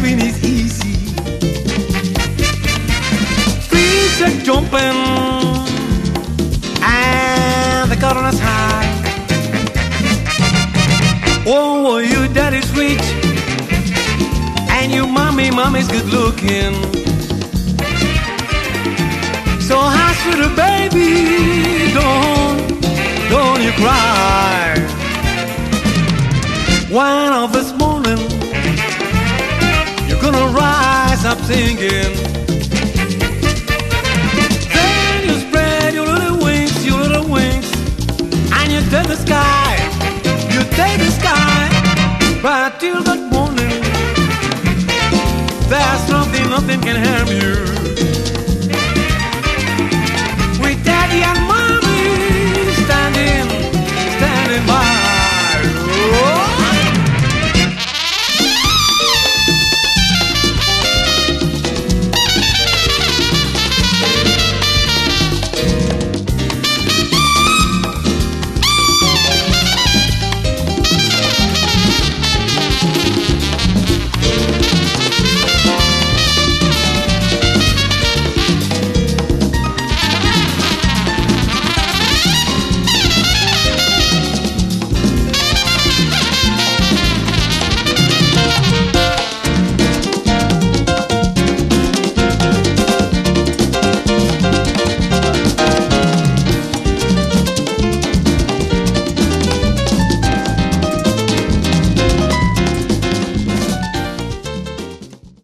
living is easy. Feet are jumping and the cotton is high. Oh, your daddy's rich and your mommy's good looking. So hush for the baby, don't you cry. One of this morning, you're gonna rise up singing. Then you spread your little wings, and you take the sky, but till that morning, there's nothing can harm you.